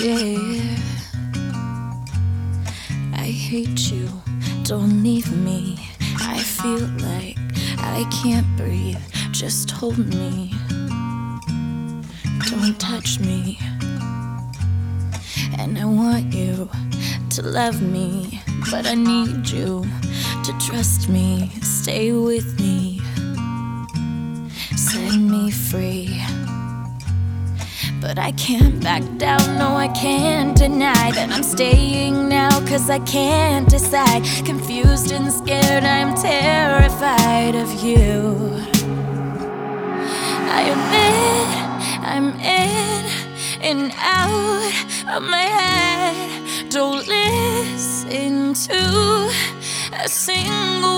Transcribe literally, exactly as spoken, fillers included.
Yeah, I hate you, don't leave me. I feel like I can't breathe, just hold me. Don't touch me. And I want you to love me, but I need you to trust me. Stay with me, set me free. But I can't back down, no I can't deny that I'm staying now, cause I can't decide. Confused and scared, I'm terrified of you. I admit I'm in and out of my head. Don't listen to a single